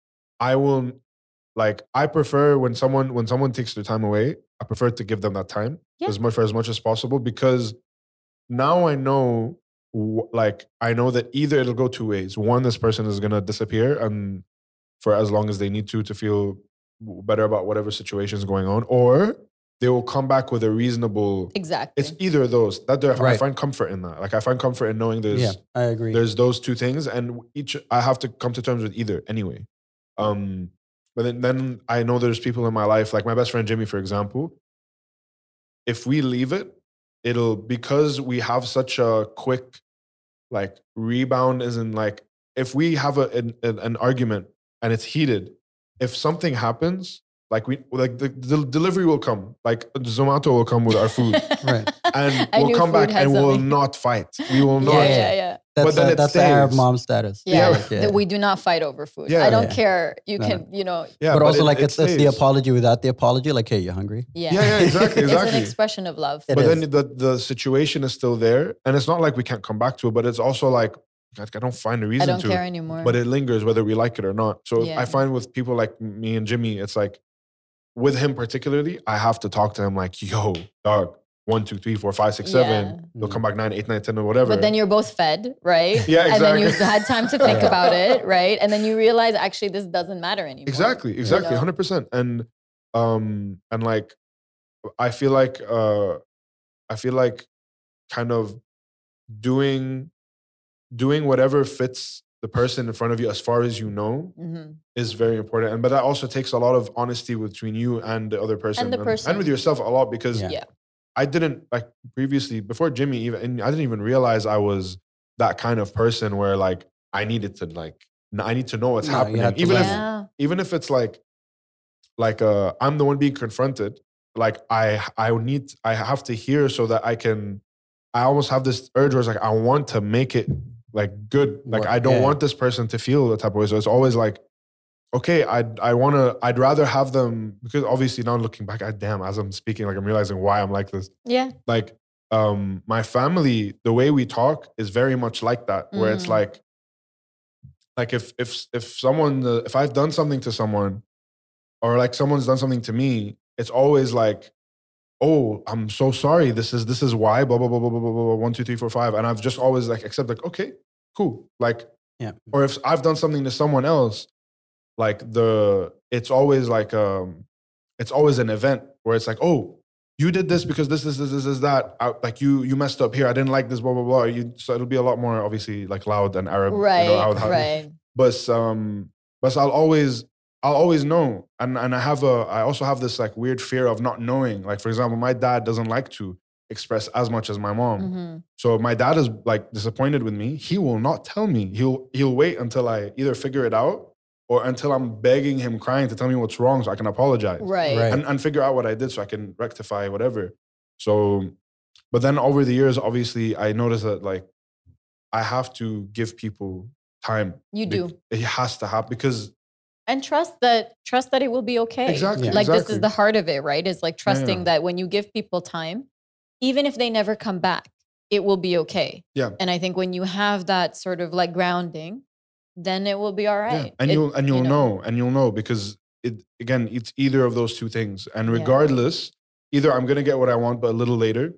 I will like I prefer when someone when someone takes their time away, I prefer to give them that time Yeah. as much for as much as possible because now I know wh- like I know that either it'll go two ways. One, this person is gonna disappear and for as long as they need to to feel w- better about whatever situation is going on, or they will come back with a reasonable. exactly. It's either of those. That there, I Right. find comfort in that. Like I find comfort in knowing there's yeah, I agree. there's those two things, and each I have to come to terms with either anyway. Um, but then then I know there's people in my life, like my best friend Jimmy, for example. If we leave it, it'll because we have such a quick like rebound. Isn't like if we have a an, an an argument and it's heated, if something happens. Like we like the, the delivery will come, like Zomato will come with our food, Right. and I we'll knew come food back had and we'll something. not fight. We will not. yeah, Yeah. yeah, yeah. That's But then uh, it that's the Arab stays. mom status. Yeah, like- yeah. that we do not fight over food. Yeah. I don't Yeah. care. You No, can, you know, Yeah, but, also it- like it it's, it's the stays. apology without the apology. Like, hey, you hungry? yeah, Yeah, yeah, exactly, It's exactly. an expression of love. It But is. then the the situation is still there, and it's not like we can't come back to it. But it's also like God, I don't find a I reason don't to. care anymore. But it lingers whether we like it or not. So Yeah. I find with people like me and Jimmy, it's like with him particularly, I have to talk to him like, yo, dog, one, two, three, four, five, six, seven. Yeah. They'll come back nine, eight, nine, ten, or whatever. But then you're both fed, right? Yeah, And then you've exactly. had time to think Yeah. about it, right? And then you realize actually this doesn't matter anymore. Exactly, exactly, know? hundred percent. And um, and like, I feel like uh, I feel like kind of doing doing whatever fits the person in front of you as far as you know Mhm. is very important. And but that also takes a lot of honesty between you and the other person the person. and with yourself a lot because Yeah. Yeah. I didn't like previously before Jimmy even and I didn't even realize I was that kind of person where like I needed to like n- I need to know what's No, you happening had to even if learn. Yeah. even if it's like like uh, I'm the one being confronted. Like I I need I have to hear so that I can. I almost have this urge where it's like I want to make it like good. Like Work, I don't yeah. want this person to feel the type of way. So it's always like, okay, I I want to. I'd rather have them because obviously now looking back, I damn as I'm speaking, like I'm realizing why I'm like this. Yeah. Like um, my family, the way we talk is very much like that. Where it's Mm. like, like if if if someone uh, if I've done something to someone, or like someone's done something to me, it's always like, oh, I'm so sorry. This is this is why. Blah blah blah blah blah blah blah. One two three four five, and I've just always like accept like, okay, cool. Like, Yeah. or if I've done something to someone else, like the it's always like um, it's always an event where it's like, oh, you did this because this this this this is that. I, like you you messed up here. I didn't like this. Blah blah blah. You, so it'll be a lot more obviously like loud and Arab. Right. You know, I would have- right. But um, but I'll always I'll always know, and and I have a I also have this like weird fear of not knowing. Like for example, my dad doesn't like to express as much as my mom. Mhm. So if my dad is like disappointed with me, he will not tell me. He'll he'll wait until I either figure it out or until I'm begging him, crying to tell me what's wrong so I can apologize Right. Right. and, and figure out what I did so I can rectify whatever. So, but then over the years, obviously, I noticed that like I have to give people time. You Be- do. It has to happen because And trust that trust that it will be okay. Exactly, Yeah. Like this exactly. is the heart of it, right? Is like trusting yeah. that when you give people time, even if they never come back, it will be okay. Yeah. And I think when you have that sort of like grounding, then it will be all yeah. right. and It- you'll and you you'll know. and you'll know because it again it's either of those two things. And Yeah. regardless, either I'm gonna get what I want but a little later,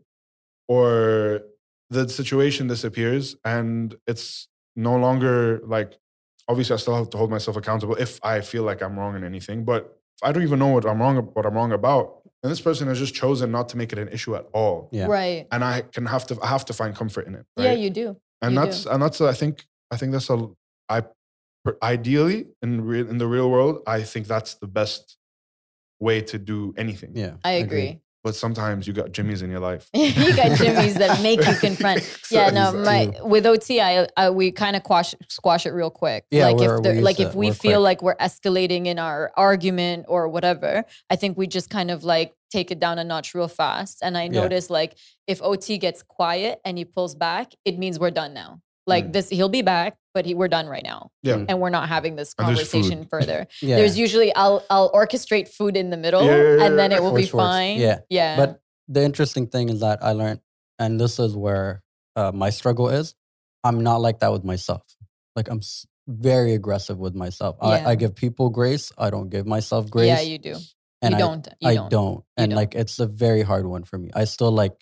or the situation disappears and it's no longer like obviously I still have to hold myself accountable if I feel like I'm wrong in anything. But if I don't even know what I'm wrong what I'm wrong about, then this person has just chosen not to make it an issue at all. Yeah. Right. And I can have to I have to find comfort in it. Right? Yeah, you do. and you that's do. and that's I think I think that's a I per- ideally in real in the real world I think that's the best way to do anything. Yeah. I agree. But sometimes you got Jimmys in your life. You got Jimmys that make you confront. Yeah, no, my with O T, I, I we kind of squash squash it real quick. Yeah, like we're- if there, we like use if that. we We're feel quick. like we're escalating in our argument or whatever, I think we just kind of like take it down a notch real fast. And I Yeah. notice like if O T gets quiet and he pulls back, it means we're done now. Like Mm. this, he'll be back, but he, we're done right now, Yeah. and we're not having this And there's food. conversation further. Yeah. There's usually I'll I'll orchestrate food in the middle, Yeah, yeah, yeah, and then yeah. it will be Which works. fine. Yeah. yeah. But the interesting thing is that I learned, and this is where uh, my struggle is, I'm not like that with myself. Like I'm s- very aggressive with myself. Yeah. I, I give people grace. I don't give myself grace. yeah, you do. and you I, don't. You I don't. don't. And don't. like it's a very hard one for me. I still like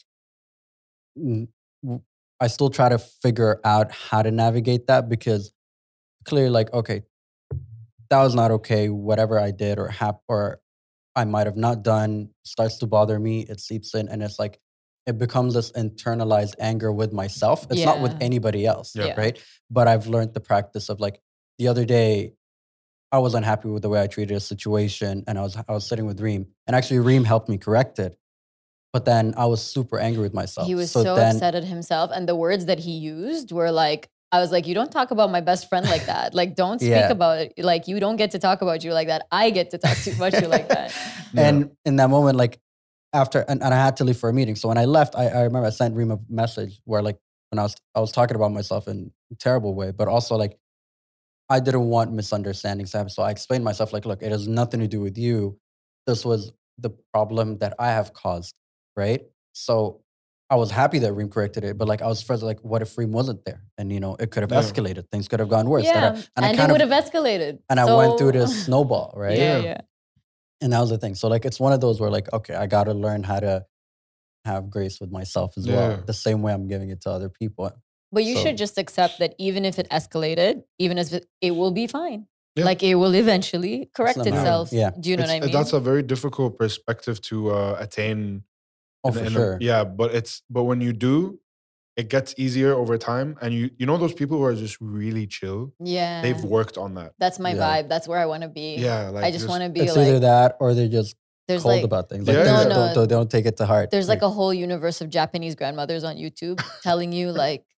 mm, w- I still try to figure out how to navigate that because clearly like, okay, that was not okay. Whatever I did or hap or I might have not done starts to bother me. It seeps in and it's like it becomes this internalized anger with myself. It's not with Yeah. anybody else. Yeah. Yeah. Right. But I've learned the practice of like the other day I was unhappy with the way I treated a situation, and I was I was sitting with Reem, and actually Reem helped me correct it. But then I was super angry with myself. He was so, then, upset at himself, and the words that he used were like, "I was like, you don't talk about my best friend like that. Like, don't speak Yeah. about it. Like, you don't get to talk about you like that. I get to talk to about you like that." And in that moment, like after, and, and I had to leave for a meeting. So when I left, I, I remember I sent Reem a message where like when I was I was talking about myself in a terrible way, but also like I didn't want misunderstandings to happen. So I explained myself like, look, it has nothing to do with you. This was the problem that I have caused, right? So I was happy that Reem corrected it, but like I was first like, what if Reem wasn't there? And you know, it could have Yeah. escalated. Things could have gone worse. Yeah, That I- and, and I it kind would of have escalated. and I went through So- this snowball, right? Yeah, Yeah. yeah. And that was the thing. So like it's one of those where like, okay, I gotta learn how to have grace with myself as Yeah. well. The same way I'm giving it to other people. But you So- should just accept that even if it escalated, even as it, it will be fine. Yeah. Like it will eventually correct not bad. itself. Yeah. Do you know It's- what I mean? That's a very difficult perspective to uh, attain. Oh, in- for in a- sure. yeah, but it's but when you do, it gets easier over time. And you you know those people who are just really chill. yeah. They've worked on that. That's my Yeah. vibe. That's where I want to be. Yeah, like I just want to be It's like either that or they're just there's cold like about things. Like Yeah, they, yeah. just No, don't, no. don't, they don't take it to heart. there's like a whole universe of Japanese grandmothers on YouTube telling you like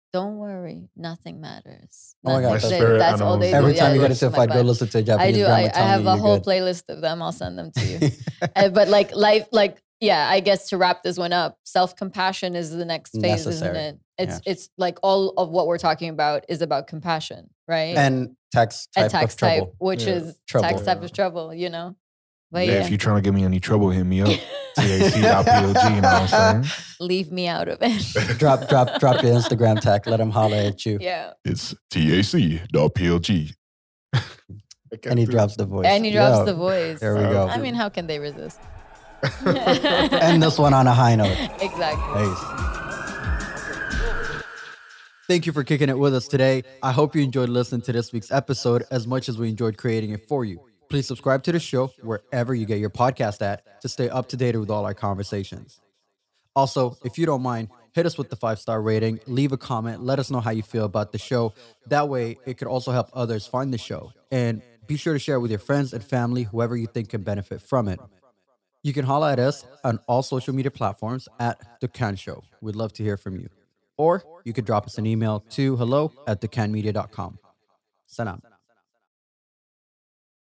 don't worry, nothing matters. Oh my God, My that's- They- spirit that's all they do. Every Yeah, time you get it's into a my fight, go vibe. listen to a I Japanese do. grandma I, I telling have you a you're whole good. playlist of them. I'll send them to you. Uh, but like life, like yeah, I guess to wrap this one up, self compassion is the next phase, Necessary. isn't it? It's it's like all of what we're talking about is about compassion, right? And tax a type tax of type, trouble. which Yeah. is Trouble. tax type of trouble, you know. But Yeah, yeah, if you're trying to give me any trouble, hit me up. T A C dot P L G, you know what I'm saying? leave me out of it. drop, drop, drop your Instagram tag. Let them holler at you. yeah, It's T A C dot P L G. And he drops the voice. and he drops Yo, the voice. There we go. I mean, how can they resist? End this one on a high note. Exactly. Peace. Thank you for kicking it with us today. I hope you enjoyed listening to this week's episode as much as we enjoyed creating it for you. Please subscribe to the show wherever you get your podcast at to stay up to date with all our conversations. Also, if you don't mind, hit us with the five-star rating, leave a comment, let us know how you feel about the show. That way, it could also help others find the show. And be sure to share it with your friends and family, whoever you think can benefit from it. You can holler at us on all social media platforms at The Can Show. We'd love to hear from you. Or you could drop us an email to hello at the can media dot com. Salam.